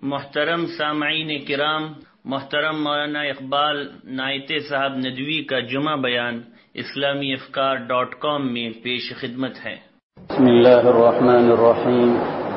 محترم سامعین کرام، محترم مولانا اقبال نائتے صاحب ندوی کا جمعہ بیان اسلامیافکار.com میں پیش خدمت ہے۔ بسم اللہ الرحمن الرحیم،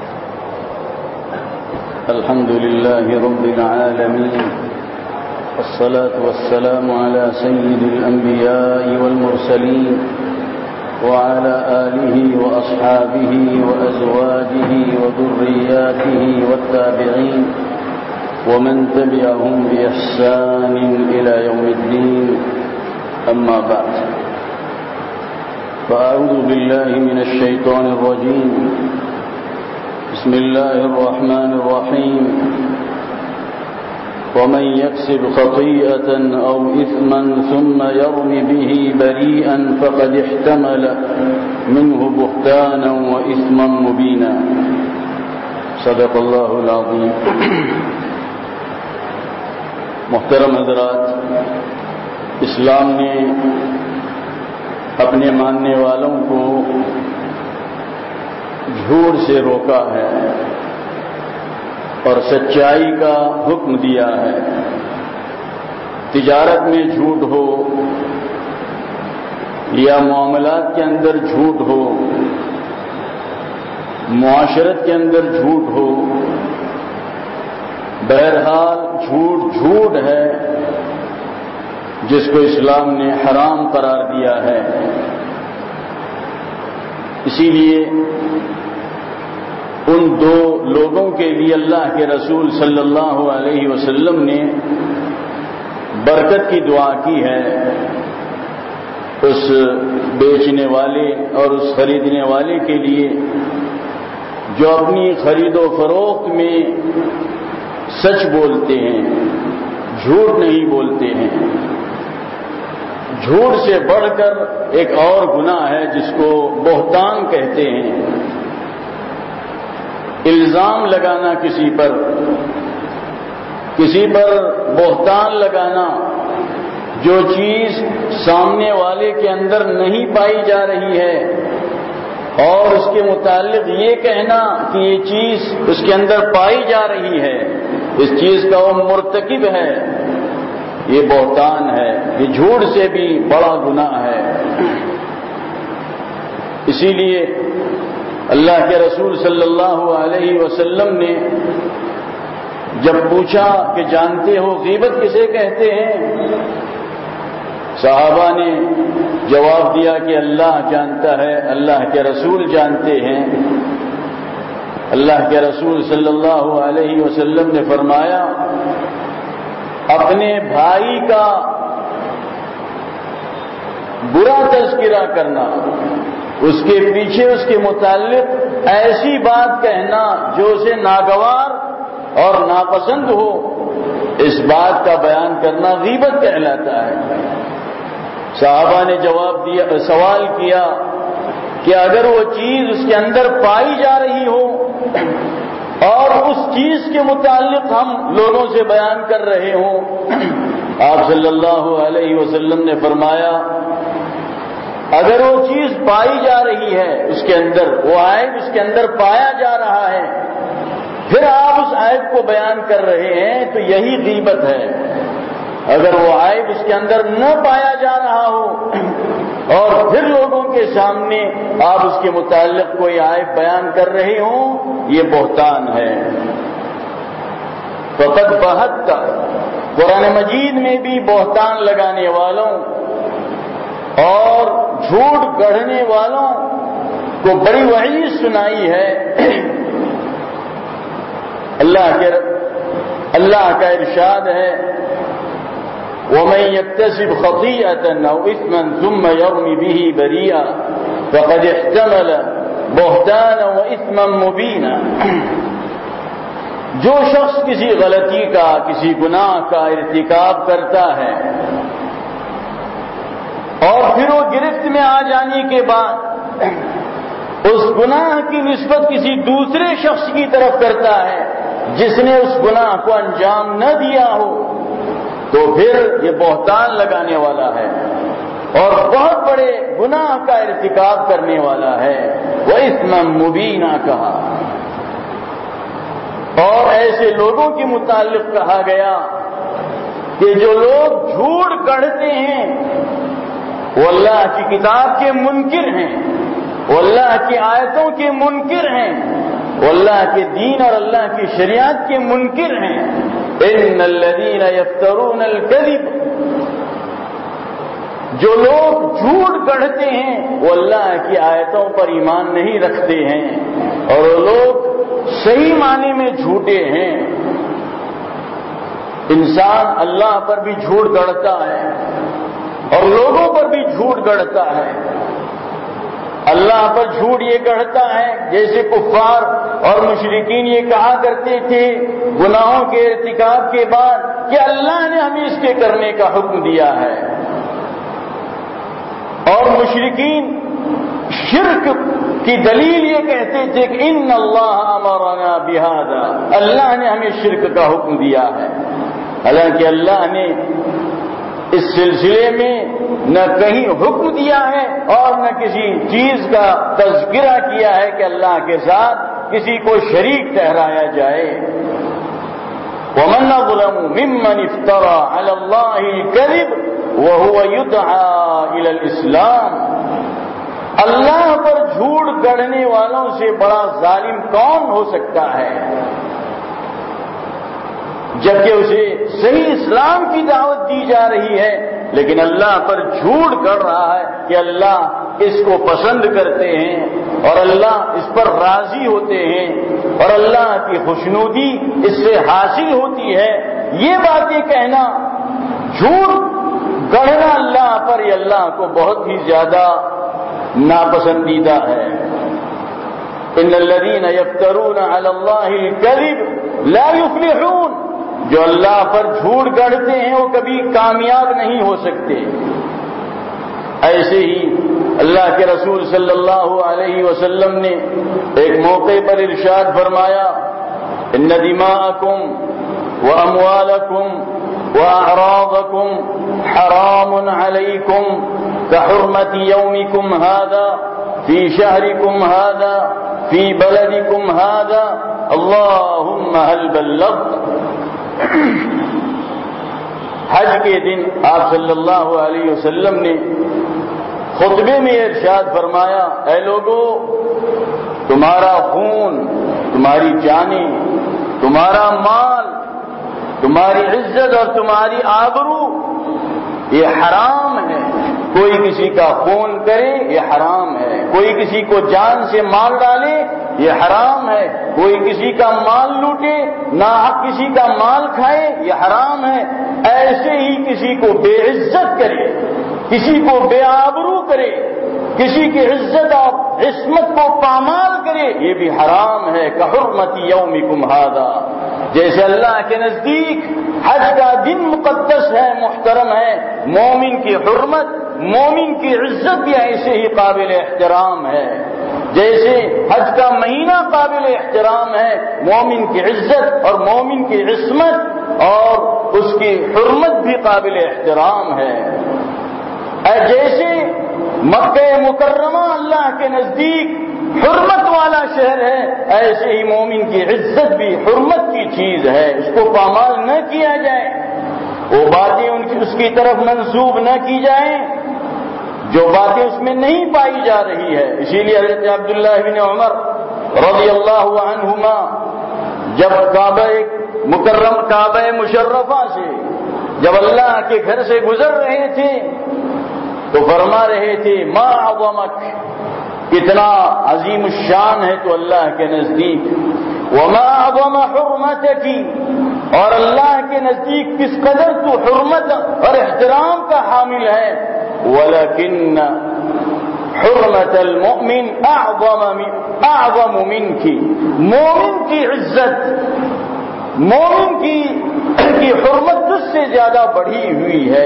الحمد للہ رب العالمین، والصلاة والسلام علی سید الانبیاء والمرسلین وعلى آله وأصحابه وأزواجه وذرياته والتابعين ومن تبعهم بإحسان إلى يوم الدين، أما بعد، فأعوذ بالله من الشيطان الرجيم، بسم الله الرحمن الرحيم، ومن يكسب خطيئة أو إثما ثم يرم به بريئا فقد احتمل منه بهتانا وإثما مبينا، صدق الله العظيم۔ محترم حضرات، اسلام نے اپنے ماننے والوں کو جھوٹ سے روکا ہے اور سچائی کا حکم دیا ہے۔ تجارت میں جھوٹ ہو یا معاملات کے اندر جھوٹ ہو، معاشرت کے اندر جھوٹ ہو، بہرحال جھوٹ ہے جس کو اسلام نے حرام قرار دیا ہے۔ اسی لیے ان دو لوگوں کے لیے اللہ کے رسول صلی اللہ علیہ وسلم نے برکت کی دعا کی ہے، اس بیچنے والے اور اس خریدنے والے کے لیے جو اپنی خرید و فروخت میں سچ بولتے ہیں، جھوٹ نہیں بولتے ہیں۔ جھوٹ سے بڑھ کر ایک اور گناہ ہے جس کو بہتان کہتے ہیں، الزام لگانا کسی پر بہتان لگانا، جو چیز سامنے والے کے اندر نہیں پائی جا رہی ہے اور اس کے متعلق یہ کہنا کہ یہ چیز اس کے اندر پائی جا رہی ہے، اس چیز کا وہ مرتکب ہے، یہ بہتان ہے، یہ جھوٹ سے بھی بڑا گناہ ہے۔ اسی لیے اللہ کے رسول صلی اللہ علیہ وسلم نے جب پوچھا کہ جانتے ہو غیبت کسے کہتے ہیں، صحابہ نے جواب دیا کہ اللہ جانتا ہے، اللہ کے رسول جانتے ہیں۔ اللہ کے رسول صلی اللہ علیہ وسلم نے فرمایا، اپنے بھائی کا برا تذکرہ کرنا، اس کے پیچھے اس کے متعلق ایسی بات کہنا جو اسے ناگوار اور ناپسند ہو، اس بات کا بیان کرنا غیبت کہلاتا ہے۔ صحابہ نے سوال کیا کہ اگر وہ چیز اس کے اندر پائی جا رہی ہو اور اس چیز کے متعلق ہم لوگوں سے بیان کر رہے ہوں، آپ صلی اللہ علیہ وسلم نے فرمایا، اگر وہ چیز پائی جا رہی ہے، اس کے اندر وہ عیب اس کے اندر پایا جا رہا ہے، پھر آپ اس عیب کو بیان کر رہے ہیں تو یہی غیبت ہے۔ اگر وہ عیب اس کے اندر نہ پایا جا رہا ہو اور پھر لوگوں کے سامنے آپ اس کے متعلق کوئی عیب بیان کر رہے ہوں، یہ بہتان ہے۔ فقط بہت قرآن مجید میں بھی بہتان لگانے والوں اور جھوٹ گڑھنے والوں کو بڑی وعید سنائی ہے۔ اللہ کا ارشاد ہے، وَمَن يَكْتَسِبْ خَطِيئَةً أَوْ إِثْمًا ثُمَّ يَرْمِ بِهِ بَرِيئًا فَقَدِ احْتَمَلَ بُهْتَانًا وَإِثْمًا مُبِينًا۔ جو شخص کسی غلطی کا، کسی گناہ کا ارتکاب کرتا ہے اور پھر وہ گرفت میں آ جانے کے بعد اس گناہ کی نسبت کسی دوسرے شخص کی طرف کرتا ہے جس نے اس گناہ کو انجام نہ دیا ہو، تو پھر یہ بہتان لگانے والا ہے اور بہت بڑے گناہ کا ارتکاب کرنے والا ہے۔ وَإِثْمًا مُبِينًا کہا، اور ایسے لوگوں کے متعلق کہا گیا کہ جو لوگ جھوٹ گڑھتے ہیں وہ اللہ کی کتاب کے منکر ہیں، وہ اللہ کی آیتوں کے منکر ہیں، وہ اللہ کے دین اور اللہ کی شریعت کے منکر ہیں۔ ان الذین یفترون الکذب، جو لوگ جھوٹ گڑھتے ہیں وہ اللہ کی آیتوں پر ایمان نہیں رکھتے ہیں، اور وہ لوگ صحیح معنی میں جھوٹے ہیں۔ انسان اللہ پر بھی جھوٹ گڑھتا ہے اور لوگوں پر بھی جھوٹ گڑھتا ہے۔ اللہ پر جھوٹ یہ گڑھتا ہے جیسے کفار اور مشرکین یہ کہا کرتے تھے گناہوں کے ارتکاب کے بعد کہ اللہ نے ہمیں اس کے کرنے کا حکم دیا ہے، اور مشرکین شرک کی دلیل یہ کہتے تھے کہ ان اللہ امرنا بہذا، اللہ نے ہمیں شرک کا حکم دیا ہے، حالانکہ اللہ نے اس سلسلے میں نہ کہیں حکم دیا ہے اور نہ کسی چیز کا تذکرہ کیا ہے کہ اللہ کے ساتھ کسی کو شریک ٹھہرایا جائے۔ وَمَنْ أَظْلَمُ مِمَّنِ افْتَرَى عَلَى اللَّهِ الْكَذِبَ وَهُوَ يُدْعَى إِلَى الْإِسْلَامِ، اللہ پر جھوٹ گڑھنے والوں سے بڑا ظالم کون ہو سکتا ہے جبکہ اسے صحیح اسلام کی دعوت دی جا رہی ہے، لیکن اللہ پر جھوٹ گڑھ رہا ہے کہ اللہ اس کو پسند کرتے ہیں اور اللہ اس پر راضی ہوتے ہیں اور اللہ کی خوشنودی اس سے حاصل ہوتی ہے۔ یہ باتیں کہنا، جھوٹ گڑھنا اللہ پر، یہ اللہ کو بہت ہی زیادہ ناپسندیدہ ہے۔ ان الذین یفترون علی اللہ الکذب لا یفلحون، جو اللہ پر جھوٹ گڑھتے ہیں وہ کبھی کامیاب نہیں ہو سکتے۔ ایسے ہی اللہ کے رسول صلی اللہ علیہ وسلم نے ایک موقع پر ارشاد فرمایا ان دماءکم واموالکم واعراضکم حرام علیکم کحرمت یومکم ھذا فی شہرکم ھذا فی بلدکم ھذا اللہم ھل بلغت۔ حج کے دن آپ صلی اللہ علیہ وسلم نے خطبے میں ارشاد فرمایا اے لوگو، تمہارا خون، تمہاری جانیں، تمہارا مال، تمہاری عزت اور تمہاری آبرو یہ حرام ہے۔ کوئی کسی کا خون کرے یہ حرام ہے، کوئی کسی کو جان سے مار ڈالے یہ حرام ہے، کوئی کسی کا مال لوٹے، ناحق کسی کا مال کھائے یہ حرام ہے، ایسے ہی کسی کو بے عزت کرے، کسی کو بے آبرو کرے، کسی کی عزت اور عصمت کو پامال کرے یہ بھی حرام ہے۔ کحرمت یومکم ھذا، جیسے اللہ کے نزدیک حج کا دن مقدس ہے، محترم ہے، مومن کی حرمت، مومن کی عزت بھی ایسے ہی قابل احترام ہے۔ جیسے حج کا مہینہ قابل احترام ہے، مومن کی عزت اور مومن کی عصمت اور اس کی حرمت بھی قابل احترام ہے۔ جیسے مکہ مکرمہ اللہ کے نزدیک حرمت والا شہر ہے، ایسے ہی مومن کی عزت بھی حرمت کی چیز ہے، اس کو پامال نہ کیا جائے، وہ باتیں اس کی طرف منسوب نہ کی جائیں جو باتیں اس میں نہیں پائی جا رہی ہے۔ اسی لیے حضرت عبداللہ بن عمر رضی اللہ عنہما جب کعبہ مشرفہ سے جب اللہ کے گھر سے گزر رہے تھے تو فرما رہے تھے ما اعظمک، کتنا عظیم الشان ہے تو اللہ کے نزدیک، وما اعظم حرمتک، اور اللہ کے نزدیک کس قدر تو حرمت اور احترام کا حامل ہے، ولکن حرمت المؤمن اعظم منک، مومن کی عزت، مومن کی حرمت تجھ سے زیادہ بڑھی ہوئی ہے۔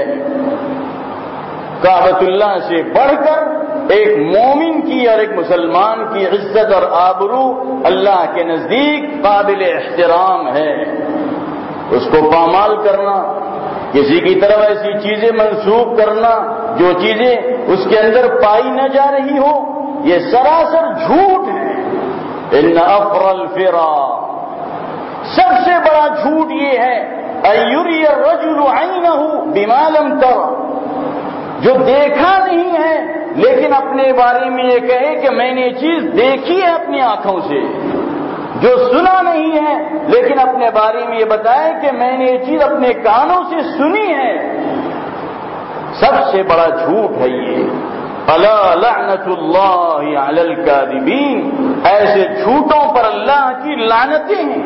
کعبۃ اللہ سے بڑھ کر ایک مومن کی اور ایک مسلمان کی عزت اور آبرو اللہ کے نزدیک قابل احترام ہے۔ اس کو پامال کرنا، کسی کی طرف ایسی چیزیں منسوب کرنا جو چیزیں اس کے اندر پائی نہ جا رہی ہو، یہ سراسر جھوٹ ہے۔ ان افر الفرا، سب سے بڑا جھوٹ یہ ہے ایری الرجل عینہ بما لم تر، جو دیکھا نہیں ہے لیکن اپنے بارے میں یہ کہے کہ میں نے یہ چیز دیکھی ہے اپنی آنکھوں سے، جو سنا نہیں ہے لیکن اپنے بارے میں یہ بتائے کہ میں نے یہ چیز اپنے کانوں سے سنی ہے، سب سے بڑا جھوٹ ہے یہ۔ الا لعنت اللہ علی الکاذبین، ایسے جھوٹوں پر اللہ کی لعنتیں ہیں۔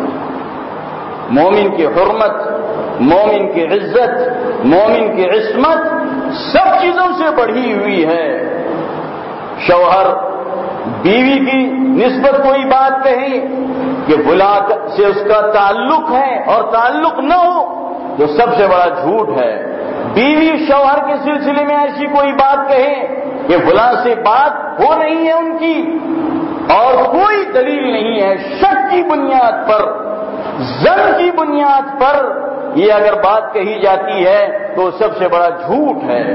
مومن کی حرمت، مومن کی عزت، مومن کی عصمت سب چیزوں سے بڑھی ہوئی ہے۔ شوہر بیوی کی نسبت کوئی بات کہے کہ فلاں سے اس کا تعلق ہے اور تعلق نہ ہو تو سب سے بڑا جھوٹ ہے۔ بیوی شوہر کے سلسلے میں ایسی کوئی بات کہے کہ فلاں سے بات ہو رہی ہے ان کی اور کوئی دلیل نہیں ہے، شک کی بنیاد پر، ظن کی بنیاد پر یہ اگر بات کہی جاتی ہے تو سب سے بڑا جھوٹ ہے۔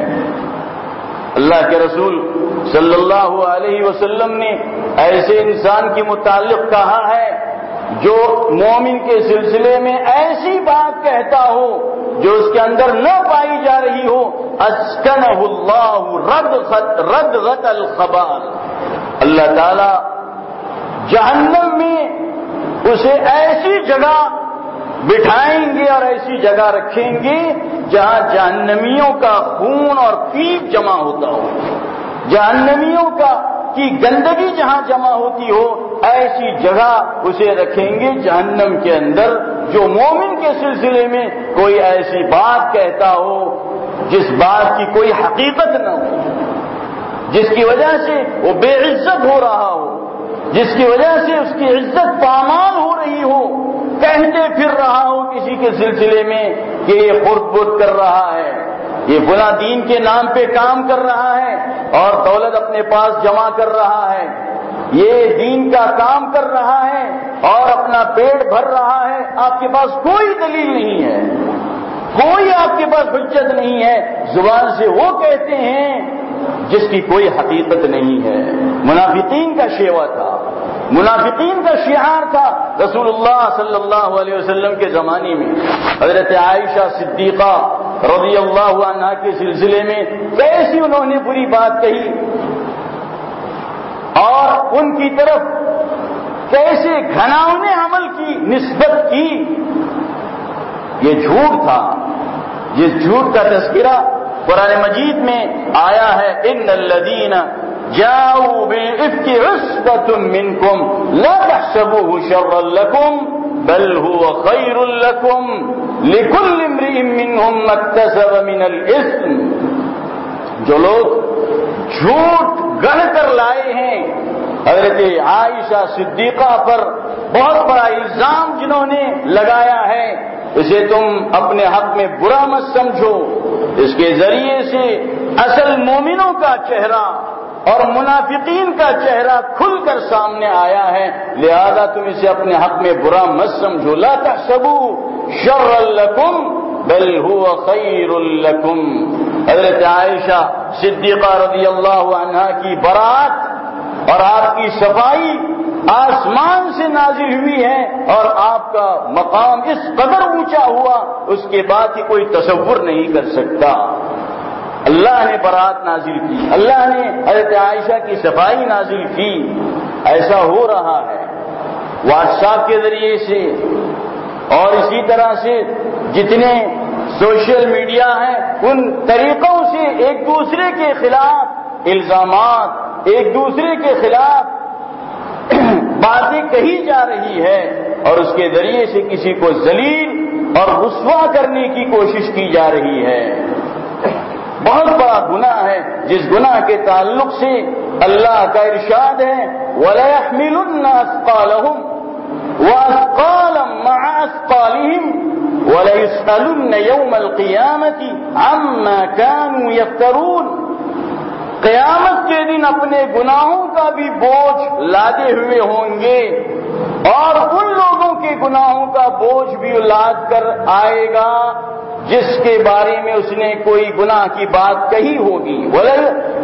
اللہ کے رسول صلی اللہ علیہ وسلم نے ایسے انسان کے متعلق کہا ہے جو مومن کے سلسلے میں ایسی بات کہتا ہو جو اس کے اندر نہ پائی جا رہی ہو، اسکنہ اللہ ردغت الخبال، اللہ تعالی جہنم میں اسے ایسی جگہ بٹھائیں گے اور ایسی جگہ رکھیں گے جہاں جہنمیوں کا خون اور پیپ جمع ہوتا ہو، جہنمیوں کی گندگی جہاں جمع ہوتی ہو ایسی جگہ اسے رکھیں گے جہنم کے اندر۔ جو مومن کے سلسلے میں کوئی ایسی بات کہتا ہو جس بات کی کوئی حقیقت نہ ہو، جس کی وجہ سے وہ بے عزت ہو رہا ہو، جس کی وجہ سے اس کی عزت پامال ہو رہی ہو، کہتے پھر رہا ہو کسی کے سلسلے میں کہ یہ خرد برد کر رہا ہے، یہ فلاں دین کے نام پہ کام کر رہا ہے اور دولت اپنے پاس جمع کر رہا ہے، یہ دین کا کام کر رہا ہے اور اپنا پیٹ بھر رہا ہے، آپ کے پاس کوئی دلیل نہیں ہے، کوئی آپ کے پاس حجت نہیں ہے، زبان سے وہ کہتے ہیں جس کی کوئی حقیقت نہیں ہے۔ منافقین کا شیوا تھا، منافقین کا شعار تھا رسول اللہ صلی اللہ علیہ وسلم کے زمانے میں۔ حضرت عائشہ صدیقہ رضی اللہ عنہا کے سلسلے میں کیسی انہوں نے بری بات کہی اور ان کی طرف کیسے گھناؤنے عمل کی نسبت کی، یہ جھوٹ تھا۔ جس جھوٹ کا تذکرہ قرآن مجید میں آیا ہے، ان الذین جاؤوا بالافک عصبۃ منکم لا تحسبوه شرا لکم بل هو خیر لکم لکل امرئ منهم ما اکتسب من الاثم۔ جو لوگ جھوٹ گڑھ کر لائے ہیں حضرت عائشہ صدیقہ پر بہت بڑا الزام جنہوں نے لگایا ہے، اسے تم اپنے حق میں برا مت سمجھو، اس کے ذریعے سے اصل مومنوں کا چہرہ اور منافقین کا چہرہ کھل کر سامنے آیا ہے، لہذا تم اسے اپنے حق میں برا مت سمجھو۔ لا تحسبوا شرا لکم بل هو خیر لکم۔ حضرت عائشہ صدیقہ رضی اللہ عنہا کی برات اور آپ کی صفائی آسمان سے نازل ہوئی ہے اور آپ کا مقام اس قدر اونچا ہوا اس کے بعد ہی کوئی تصور نہیں کر سکتا۔ اللہ نے برات نازل کی، اللہ نے حضرت عائشہ کی صفائی نازل کی۔ ایسا ہو رہا ہے واٹس ایپ کے ذریعے سے اور اسی طرح سے جتنے سوشل میڈیا ہیں ان طریقوں سے ایک دوسرے کے خلاف الزامات، ایک دوسرے کے خلاف باتیں کہی جا رہی ہے اور اس کے ذریعے سے کسی کو ذلیل اور رسوا کرنے کی کوشش کی جا رہی ہے۔ بہت بڑا گناہ ہے جس گناہ کے تعلق سے اللہ کا ارشاد ہے وَلَيَحْمِلُنَّ أَثْقَالَهُمْ وَأَثْقَالًا مَعَ أَثْقَالِهِمْ وَلَيُسْأَلُنَّ يَوْمَ الْقِيَامَةِ عَمَّا كَانُوا يَفْتَرُونَ۔ قیامت کے دن اپنے گناہوں کا بھی بوجھ لادے ہوئے ہوں گے اور ان لوگوں کے گناہوں کا بوجھ بھی لاد کر آئے گا جس کے بارے میں اس نے کوئی گناہ کی بات کہی ہوگی۔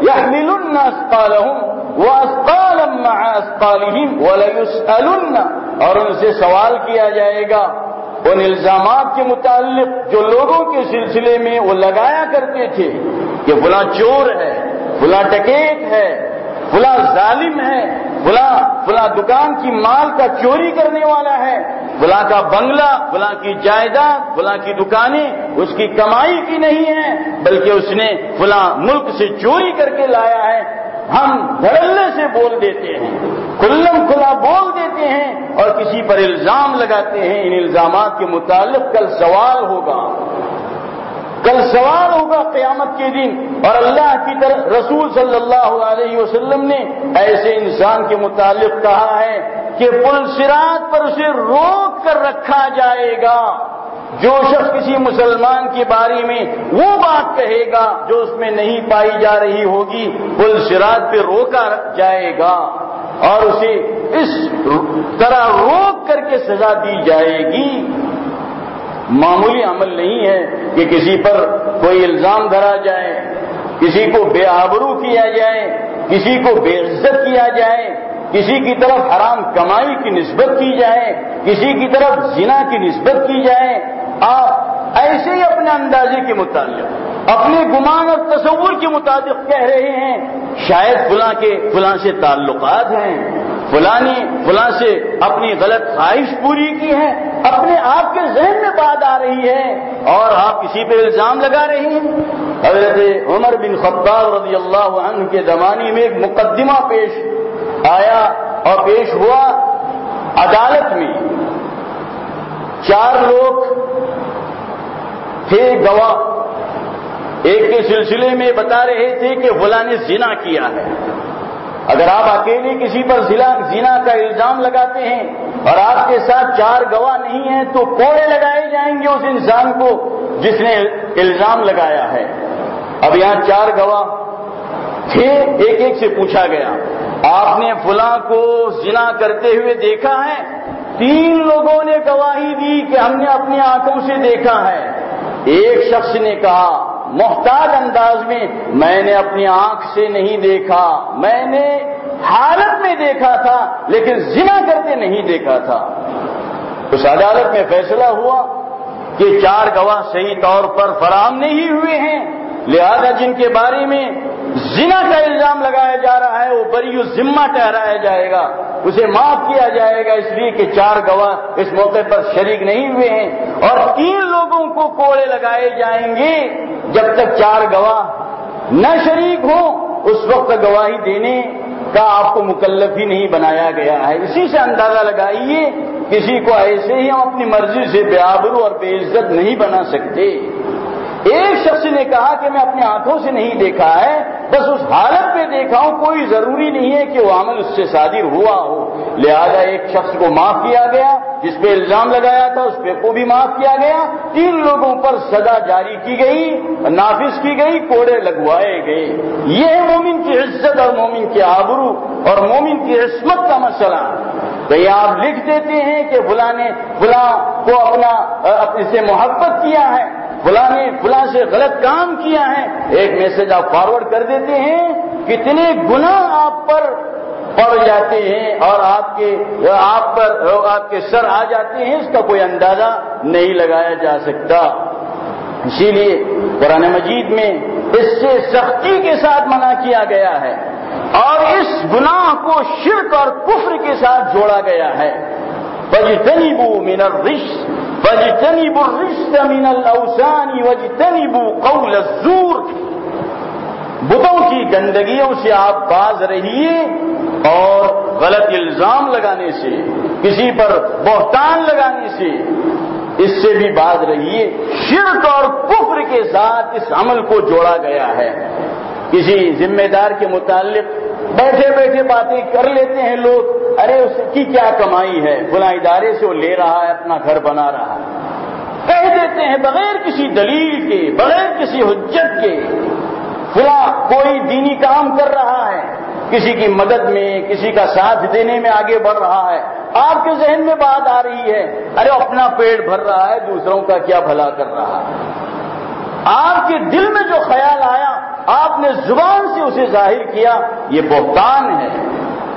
وَلَيَحْمِلُنَّ أَثْقَالَهُمْ وَأَثْقَالًا مَعَ أَثْقَالِهِمْ وَلَيُسْأَلُنَّ اور ان سے سوال کیا جائے گا ان الزامات کے متعلق جو لوگوں کے سلسلے میں وہ لگایا کرتے تھے کہ فلاں چور ہے، فلاں ڈکیت ہے، فلاں ظالم ہے، فلاں دکان کی مال کا چوری کرنے والا ہے، فلاں کا بنگلہ، فلاں کی جائیداد، فلاں کی دکانیں اس کی کمائی کی نہیں ہے بلکہ اس نے فلاں ملک سے چوری کر کے لایا ہے. ہم دھڑلے سے بول دیتے ہیں، کھلم کھلا بول دیتے ہیں اور کسی پر الزام لگاتے ہیں. ان الزامات کے متعلق کل سوال ہوگا، کل سوال ہوگا قیامت کے دن. اور اللہ کی طرف رسول صلی اللہ علیہ وسلم نے ایسے انسان کے متعلق کہا ہے کہ پل صراط پر اسے روک کر رکھا جائے گا. جو شخص کسی مسلمان کے بارے میں وہ بات کہے گا جو اس میں نہیں پائی جا رہی ہوگی، پل صراط پہ روکا جائے گا اور اسے اس طرح روک کر کے سزا دی جائے گی. معمولی عمل نہیں ہے کہ کسی پر کوئی الزام دھرا جائے، کسی کو بے آبرو کیا جائے، کسی کو بے عزت کیا جائے، کسی کی طرف حرام کمائی کی نسبت کی جائے، کسی کی طرف زنا کی نسبت کی جائے. آپ ایسے ہی اپنے اندازے کے مطابق، اپنے گمان اور تصور کے مطابق کہہ رہے ہیں شاید فلاں سے تعلقات ہیں، فلاں سے اپنی غلط خواہش پوری کی ہے، اپنے آپ کے ذہن میں بات آ رہی ہے اور آپ کسی پہ الزام لگا رہے ہیں. حضرت عمر بن خطاب رضی اللہ عنہ کے زمانے میں ایک مقدمہ پیش آیا اور پیش ہوا عدالت میں. 4 لوگ تھے گواہ، ایک کے سلسلے میں بتا رہے تھے کہ فلاں نے زنا کیا ہے. اگر آپ اکیلے کسی پر زنا کا الزام لگاتے ہیں اور آپ کے ساتھ 4 گواہ نہیں ہیں تو کوڑے لگائے جائیں گے اس انسان کو جس نے الزام لگایا ہے. اب یہاں 4 گواہ تھے، ایک سے پوچھا گیا آپ نے فلاں کو زنا کرتے ہوئے دیکھا ہے؟ 3 لوگوں نے گواہی دی کہ ہم نے اپنی آنکھوں سے دیکھا ہے. ایک شخص نے کہا محتاج انداز میں نے اپنی آنکھ سے نہیں دیکھا، میں نے حالت میں دیکھا تھا لیکن زنا کرتے نہیں دیکھا تھا. اس عدالت میں فیصلہ ہوا کہ 4 گواہ صحیح طور پر فراہم نہیں ہوئے ہیں، لہذا جن کے بارے میں زنا کا الزام لگایا جا رہا ہے وہ بری الذمہ ٹھہرایا جائے گا، اسے معاف کیا جائے گا اس لیے کہ 4 گواہ اس موقع پر شریک نہیں ہوئے ہیں. اور 3 لوگوں کو کوڑے لگائے جائیں گے جب تک 4 گواہ نہ شریک ہوں، اس وقت گواہی دینے کا آپ کو مکلف ہی نہیں بنایا گیا ہے. اسی سے اندازہ لگائیے کسی کو ایسے ہی ہم اپنی مرضی سے بے آبرو اور بے عزت نہیں بنا سکتے. ایک شخص نے کہا کہ میں اپنی آنکھوں سے نہیں دیکھا ہے، بس اس حالت میں دیکھا ہوں، کوئی ضروری نہیں ہے کہ وہ عمل اس سے صادر ہوا ہو. لہذا ایک شخص کو معاف کیا گیا، جس پہ الزام لگایا تھا اس کو بھی معاف کیا گیا. 3 لوگوں پر سزا جاری کی گئی، نافذ کی گئی، کوڑے لگوائے گئے. یہ ہے مومن کی عزت اور مومن کی آبرو اور مومن کی عصمت کا مسئلہ. تو یہ آپ لکھ دیتے ہیں کہ فلاں کو اپنے سے محبت کیا ہے، فلاں سے غلط کام کیا ہے، ایک میسج آپ فارورڈ کر دیتے ہیں. کتنے گناہ آپ پر پڑ جاتے ہیں اور آپ کے سر آ جاتے ہیں، اس کا کوئی اندازہ نہیں لگایا جا سکتا. اسی لیے قرآن مجید میں اس سے سختی کے ساتھ منع کیا گیا ہے اور اس گناہ کو شرک اور کفر کے ساتھ جوڑا گیا ہے. فَاجْتَنِبُوا مِنَ الرِّجْسِ فَاجْتَنِبُوا الرِّجْسَ مِنَ الْأَوْثَانِ وَاجْتَنِبُوا قَوْلَ الزُّورِ. بتوں کی گندگیوں سے آپ باز رہیے اور غلط الزام لگانے سے، کسی پر بہتان لگانے سے، اس سے بھی باز رہیے. شرک اور کفر کے ساتھ اس عمل کو جوڑا گیا ہے. کسی ذمہ دار کے متعلق بیٹھے بیٹھے باتیں کر لیتے ہیں لوگ، ارے اس کی کیا کمائی ہے، فلاں ادارے سے وہ لے رہا ہے، اپنا گھر بنا رہا ہے، کہہ دیتے ہیں بغیر کسی دلیل کے، بغیر کسی حجت کے. فلاں کوئی دینی کام کر رہا ہے، کسی کی مدد میں، کسی کا ساتھ دینے میں آگے بڑھ رہا ہے، آپ کے ذہن میں بات آ رہی ہے ارے اپنا پیٹ بھر رہا ہے، دوسروں کا کیا بھلا کر رہا ہے. آپ کے دل میں جو خیال آیا آپ نے زبان سے اسے ظاہر کیا، یہ بہتان ہے.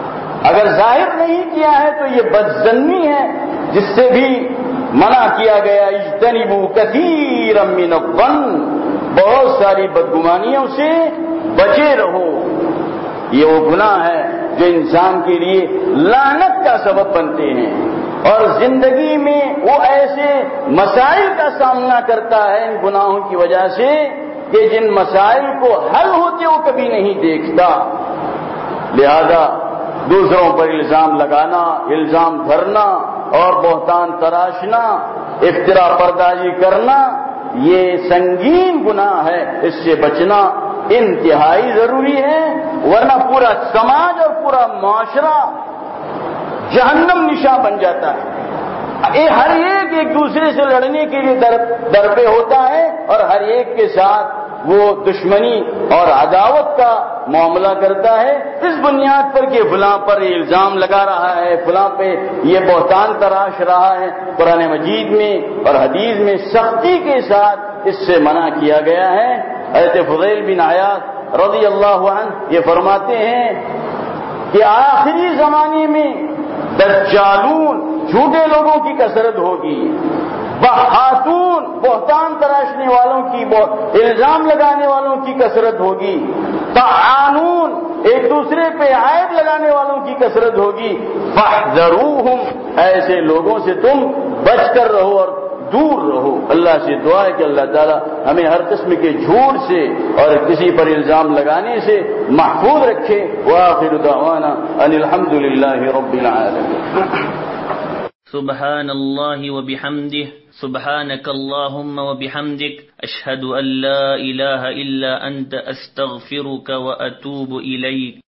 اگر ظاہر نہیں کیا ہے تو یہ بدظنی ہے جس سے بھی منع کیا گیا، اجتنبوا کثیرا من الظن، بہت ساری بدگمانیوں سے بچے رہو۔ یہ وہ گناہ ہے جو انسان کے لیے لعنت کا سبب بنتے ہیں، اور زندگی میں وہ ایسے مسائل کا سامنا کرتا ہے ان گناہوں کی وجہ سے کہ جن مسائل کو حل ہوتے وہ کبھی نہیں دیکھتا۔ لہذا دوسروں پر الزام لگانا، الزام دھرنا اور بہتان تراشنا، افترا پردازی کرنا، یہ سنگین گناہ ہے، اس سے بچنا انتہائی ضروری ہے، ورنہ پورا سماج اور پورا معاشرہ جہنم نشاں بن جاتا ہے۔ ہر ایک دوسرے سے لڑنے کے لیے درپے ہوتا ہے، اور ہر ایک کے ساتھ وہ دشمنی اور عداوت کا معاملہ کرتا ہے، اس بنیاد پر کہ فلاں پر الزام لگا رہا ہے، فلاں پہ یہ بہتان تراش رہا ہے۔ قرآن مجید میں اور حدیث میں سختی کے ساتھ اس سے منع کیا گیا ہے۔ حضرت فضیل بن عیاض رضی اللہ عنہ یہ فرماتے ہیں کہ آخری زمانے میں دجالون، جھوٹے لوگوں کی کثرت ہوگی، بہاتون، بہتان تراشنے والوں کی، الزام لگانے والوں کی کثرت ہوگی، طعانون، ایک دوسرے پہ عیب لگانے والوں کی کثرت ہوگی، فاحذروہم، ایسے لوگوں سے تم بچ کر رہو اور دور رہو۔ اللہ سے دعا ہے کہ اللہ تعالی ہمیں ہر قسم کے جھوٹ سے اور کسی پر الزام لگانے سے محفوظ رکھے۔ وآخر دعوانا ان الحمد للہ رب العالمین۔ سبحان اللہ وبحمدہ، سبحانک اللہم وبحمدک، اشہد ان لا الہ الا انت، استغفرک واتوب الیک۔